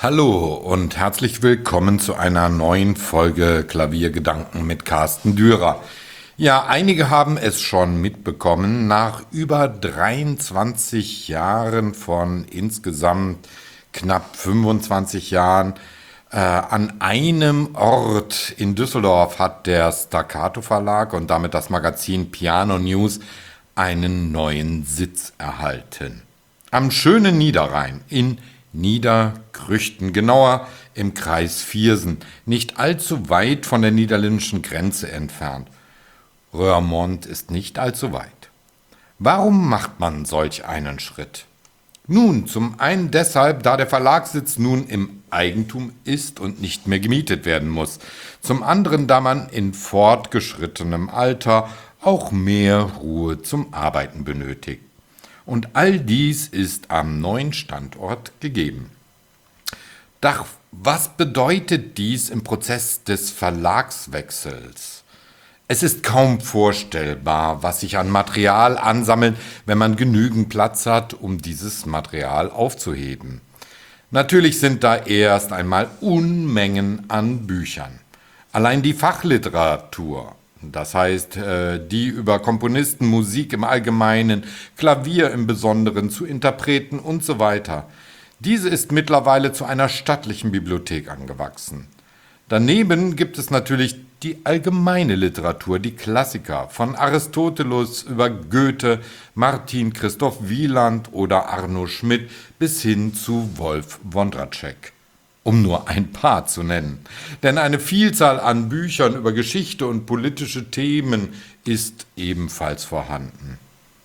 Hallo und herzlich willkommen zu einer neuen Folge Klaviergedanken mit Carsten Dürer. Ja, einige haben es schon mitbekommen, nach über 23 Jahren von insgesamt knapp 25 Jahren an einem Ort in Düsseldorf hat der Staccato Verlag und damit das Magazin Piano News einen neuen Sitz erhalten. Am schönen Niederrhein in Niederkrüchten, genauer im Kreis Viersen, nicht allzu weit von der niederländischen Grenze entfernt. Roermond ist nicht allzu weit. Warum macht man solch einen Schritt? Nun, zum einen deshalb, da der Verlagssitz nun im Eigentum ist und nicht mehr gemietet werden muss. Zum anderen, da man in fortgeschrittenem Alter auch mehr Ruhe zum Arbeiten benötigt. Und all dies ist am neuen Standort gegeben. Doch was bedeutet dies im Prozess des Verlagswechsels? Es ist kaum vorstellbar, was sich an Material ansammelt, wenn man genügend Platz hat, um dieses Material aufzuheben. Natürlich sind da erst einmal Unmengen an Büchern. Allein die Fachliteratur, das heißt die über Komponisten, Musik im Allgemeinen, Klavier im Besonderen, zu Interpreten und so weiter. Diese ist mittlerweile zu einer stattlichen Bibliothek angewachsen. Daneben gibt es natürlich die allgemeine Literatur, die Klassiker, von Aristoteles über Goethe, Martin Christoph Wieland oder Arno Schmidt bis hin zu Wolf Wondratschek, um nur ein paar zu nennen. Denn eine Vielzahl an Büchern über Geschichte und politische Themen ist ebenfalls vorhanden.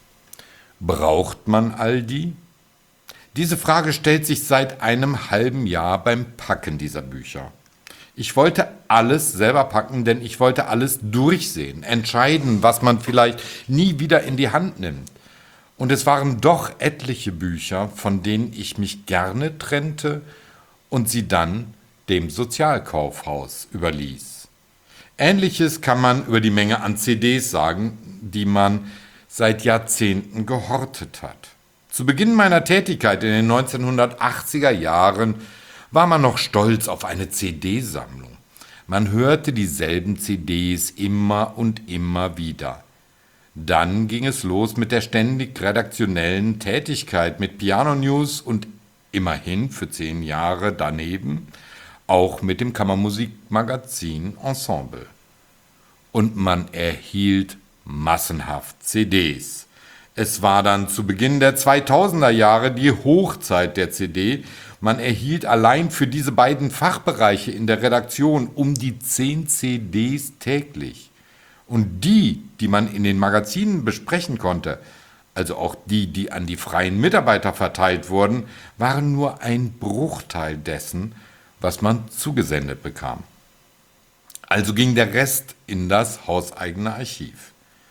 Braucht man all die? Diese Frage stellt sich seit einem halben Jahr beim Packen dieser Bücher. Ich wollte alles selber packen, denn ich wollte alles durchsehen, entscheiden, was man vielleicht nie wieder in die Hand nimmt. Und es waren doch etliche Bücher, von denen ich mich gerne trennte und sie dann dem Sozialkaufhaus überließ. Ähnliches kann man über die Menge an CDs sagen, die man seit Jahrzehnten gehortet hat. Zu Beginn meiner Tätigkeit in den 1980er Jahren war man noch stolz auf eine CD-Sammlung. Man hörte dieselben CDs immer und immer wieder. Dann ging es los mit der ständig redaktionellen Tätigkeit mit Piano News und immerhin für 10 Jahre daneben auch mit dem Kammermusikmagazin Ensemble. Und man erhielt massenhaft CDs. Es war dann zu Beginn der 2000er Jahre die Hochzeit der CD. Man erhielt allein für diese beiden Fachbereiche in der Redaktion um die 10 CDs täglich. Und die man in den Magazinen besprechen konnte, also auch die an die freien Mitarbeiter verteilt wurden, waren nur ein Bruchteil dessen, was man zugesendet bekam. Also ging der Rest in das hauseigene Archiv.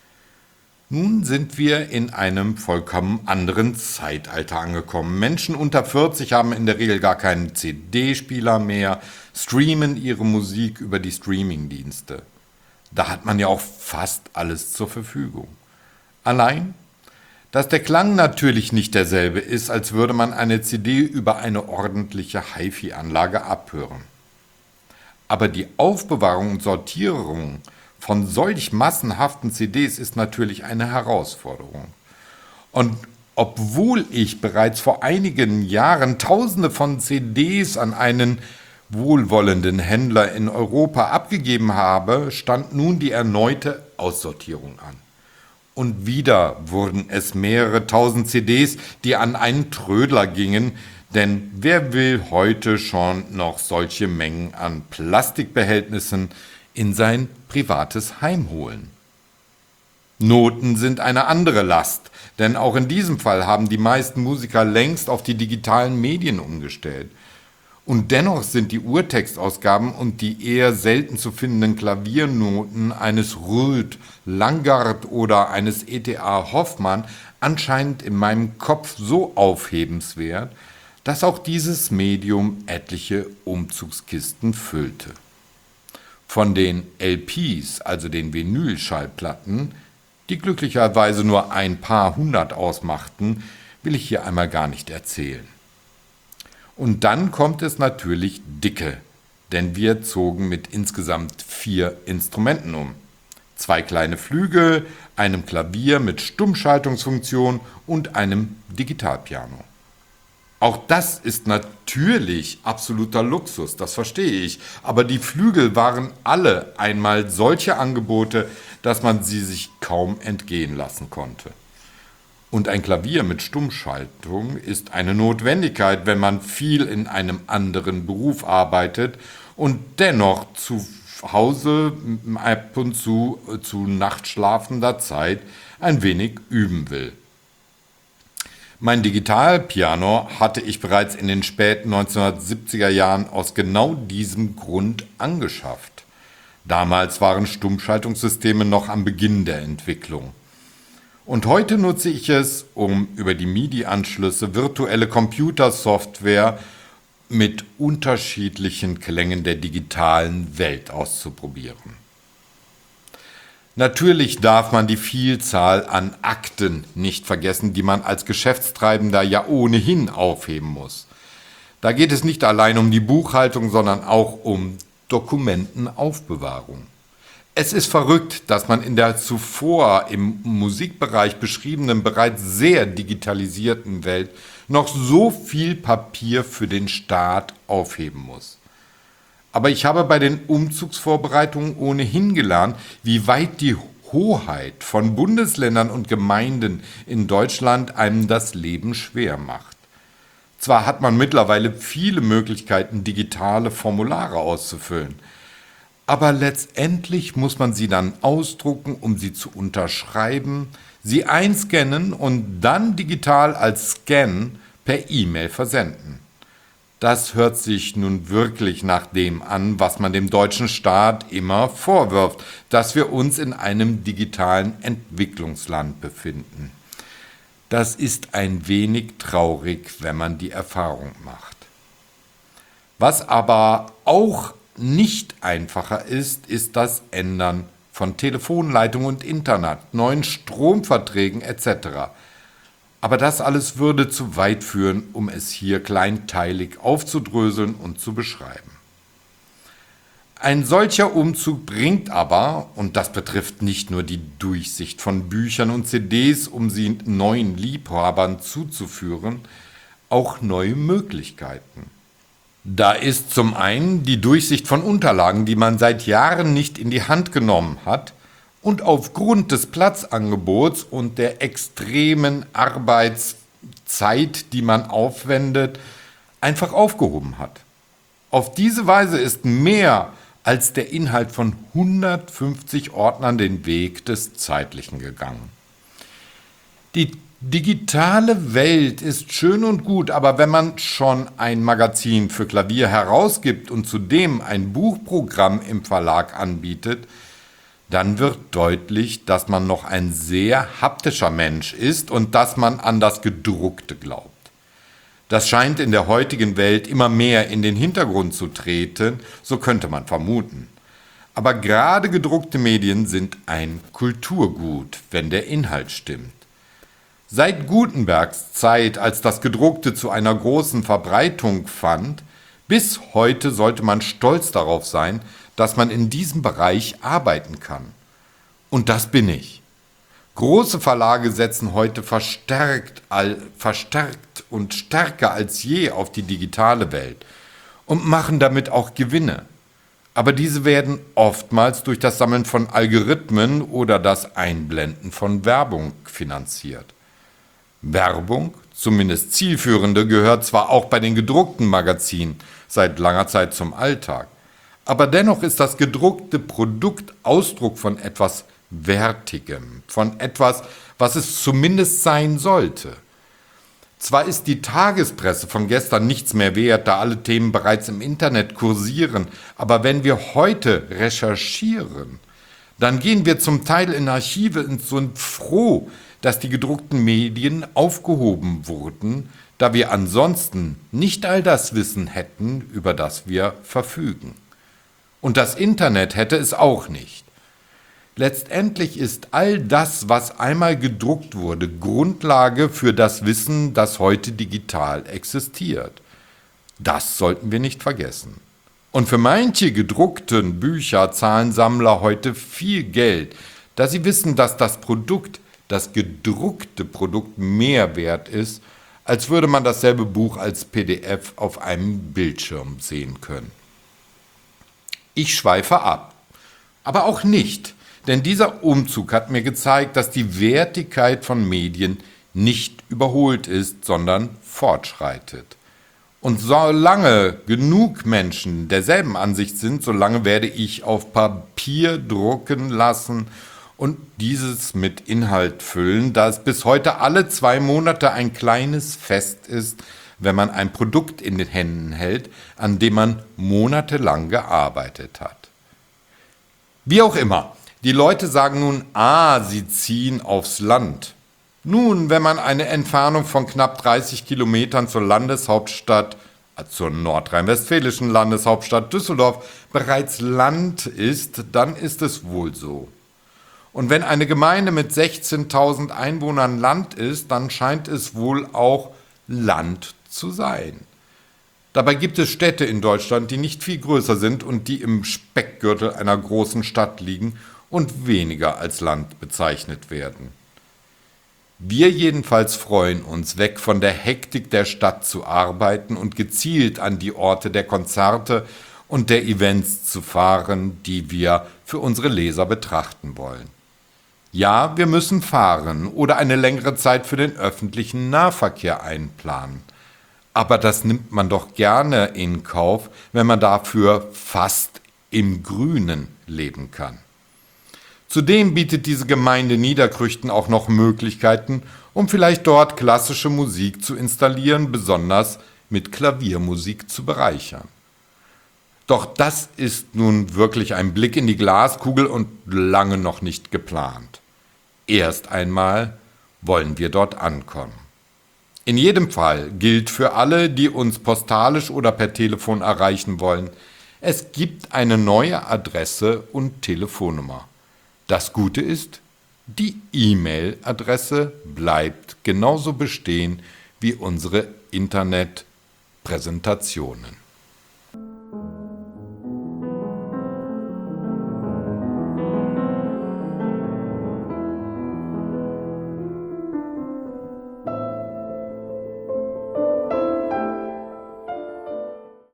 Nun sind wir in einem vollkommen anderen Zeitalter angekommen. Menschen unter 40 haben in der Regel gar keinen CD-Spieler mehr, streamen ihre Musik über die Streamingdienste. Da hat man ja auch fast alles zur Verfügung. Allein, dass der Klang natürlich nicht derselbe ist, als würde man eine CD über eine ordentliche HiFi-Anlage abhören. Aber die Aufbewahrung und Sortierung von solch massenhaften CDs ist natürlich eine Herausforderung. Und obwohl ich bereits vor einigen Jahren Tausende von CDs an einen wohlwollenden Händler in Europa abgegeben habe, stand nun die erneute Aussortierung an. Und wieder wurden es mehrere tausend CDs, die an einen Trödler gingen, denn wer will heute schon noch solche Mengen an Plastikbehältnissen in sein privates Heim holen? Noten sind eine andere Last, denn auch in diesem Fall haben die meisten Musiker längst auf die digitalen Medien umgestellt. Und dennoch sind die Urtextausgaben und die eher selten zu findenden Klaviernoten eines Röth, Langard oder eines E.T.A. Hoffmann anscheinend in meinem Kopf so aufhebenswert, dass auch dieses Medium etliche Umzugskisten füllte. Von den LPs, also den Vinylschallplatten, die glücklicherweise nur ein paar hundert ausmachten, will ich hier einmal gar nicht erzählen. Und dann kommt es natürlich dicke, denn wir zogen mit insgesamt 4 Instrumenten um. 2 kleine Flügel, einem Klavier mit Stummschaltungsfunktion und einem Digitalpiano. Auch das ist natürlich absoluter Luxus, das verstehe ich, aber die Flügel waren alle einmal solche Angebote, dass man sie sich kaum entgehen lassen konnte. Und ein Klavier mit Stummschaltung ist eine Notwendigkeit, wenn man viel in einem anderen Beruf arbeitet und dennoch zu Hause ab und zu nachtschlafender Zeit ein wenig üben will. Mein Digitalpiano hatte ich bereits in den späten 1970er Jahren aus genau diesem Grund angeschafft. Damals waren Stummschaltungssysteme noch am Beginn der Entwicklung. Und heute nutze ich es, um über die MIDI-Anschlüsse virtuelle Computersoftware mit unterschiedlichen Klängen der digitalen Welt auszuprobieren. Natürlich darf man die Vielzahl an Akten nicht vergessen, die man als Geschäftstreibender ja ohnehin aufheben muss. Da geht es nicht allein um die Buchhaltung, sondern auch um Dokumentenaufbewahrung. Es ist verrückt, dass man in der zuvor im Musikbereich beschriebenen, bereits sehr digitalisierten Welt noch so viel Papier für den Staat aufheben muss. Aber ich habe bei den Umzugsvorbereitungen ohnehin gelernt, wie weit die Hoheit von Bundesländern und Gemeinden in Deutschland einem das Leben schwer macht. Zwar hat man mittlerweile viele Möglichkeiten, digitale Formulare auszufüllen, aber letztendlich muss man sie dann ausdrucken, um sie zu unterschreiben, sie einscannen und dann digital als Scan per E-Mail versenden. Das hört sich nun wirklich nach dem an, was man dem deutschen Staat immer vorwirft, dass wir uns in einem digitalen Entwicklungsland befinden. Das ist ein wenig traurig, wenn man die Erfahrung macht. Was aber auch nicht einfacher ist, ist das Ändern von Telefonleitung und Internet, neuen Stromverträgen etc. Aber das alles würde zu weit führen, um es hier kleinteilig aufzudröseln und zu beschreiben. Ein solcher Umzug bringt aber, und das betrifft nicht nur die Durchsicht von Büchern und CDs, um sie neuen Liebhabern zuzuführen, auch neue Möglichkeiten. Da ist zum einen die Durchsicht von Unterlagen, die man seit Jahren nicht in die Hand genommen hat und aufgrund des Platzangebots und der extremen Arbeitszeit, die man aufwendet, einfach aufgehoben hat. Auf diese Weise ist mehr als der Inhalt von 150 Ordnern den Weg des Zeitlichen gegangen. Die digitale Welt ist schön und gut, aber wenn man schon ein Magazin für Klavier herausgibt und zudem ein Buchprogramm im Verlag anbietet, dann wird deutlich, dass man noch ein sehr haptischer Mensch ist und dass man an das Gedruckte glaubt. Das scheint in der heutigen Welt immer mehr in den Hintergrund zu treten, so könnte man vermuten. Aber gerade gedruckte Medien sind ein Kulturgut, wenn der Inhalt stimmt. Seit Gutenbergs Zeit, als das Gedruckte zu einer großen Verbreitung fand, bis heute sollte man stolz darauf sein, dass man in diesem Bereich arbeiten kann. Und das bin ich. Große Verlage setzen heute verstärkt und stärker als je auf die digitale Welt und machen damit auch Gewinne. Aber diese werden oftmals durch das Sammeln von Algorithmen oder das Einblenden von Werbung finanziert. Werbung, zumindest zielführende, gehört zwar auch bei den gedruckten Magazinen seit langer Zeit zum Alltag, aber dennoch ist das gedruckte Produkt Ausdruck von etwas Wertigem, von etwas, was es zumindest sein sollte. Zwar ist die Tagespresse von gestern nichts mehr wert, da alle Themen bereits im Internet kursieren, aber wenn wir heute recherchieren, dann gehen wir zum Teil in Archive und sind froh, dass die gedruckten Medien aufgehoben wurden, da wir ansonsten nicht all das Wissen hätten, über das wir verfügen. Und das Internet hätte es auch nicht. Letztendlich ist all das, was einmal gedruckt wurde, Grundlage für das Wissen, das heute digital existiert. Das sollten wir nicht vergessen. Und für manche gedruckten Bücher zahlen Sammler heute viel Geld, da sie wissen, dass das gedruckte Produkt mehr wert ist, als würde man dasselbe Buch als PDF auf einem Bildschirm sehen können. Ich schweife ab, aber auch nicht, denn dieser Umzug hat mir gezeigt, dass die Wertigkeit von Medien nicht überholt ist, sondern fortschreitet. Und solange genug Menschen derselben Ansicht sind, solange werde ich auf Papier drucken lassen und dieses mit Inhalt füllen, da es bis heute alle 2 Monate ein kleines Fest ist, wenn man ein Produkt in den Händen hält, an dem man monatelang gearbeitet hat. Wie auch immer, die Leute sagen nun, sie ziehen aufs Land. Nun, wenn man eine Entfernung von knapp 30 Kilometern zur Landeshauptstadt, zur nordrhein-westfälischen Landeshauptstadt Düsseldorf, bereits Land ist, dann ist es wohl so. Und wenn eine Gemeinde mit 16.000 Einwohnern Land ist, dann scheint es wohl auch Land zu sein. Dabei gibt es Städte in Deutschland, die nicht viel größer sind und die im Speckgürtel einer großen Stadt liegen und weniger als Land bezeichnet werden. Wir jedenfalls freuen uns, weg von der Hektik der Stadt zu arbeiten und gezielt an die Orte der Konzerte und der Events zu fahren, die wir für unsere Leser betrachten wollen. Ja, wir müssen fahren oder eine längere Zeit für den öffentlichen Nahverkehr einplanen. Aber das nimmt man doch gerne in Kauf, wenn man dafür fast im Grünen leben kann. Zudem bietet diese Gemeinde Niederkrüchten auch noch Möglichkeiten, um vielleicht dort klassische Musik zu installieren, besonders mit Klaviermusik zu bereichern. Doch das ist nun wirklich ein Blick in die Glaskugel und lange noch nicht geplant. Erst einmal wollen wir dort ankommen. In jedem Fall gilt für alle, die uns postalisch oder per Telefon erreichen wollen, es gibt eine neue Adresse und Telefonnummer. Das Gute ist, die E-Mail-Adresse bleibt genauso bestehen wie unsere Internetpräsentationen.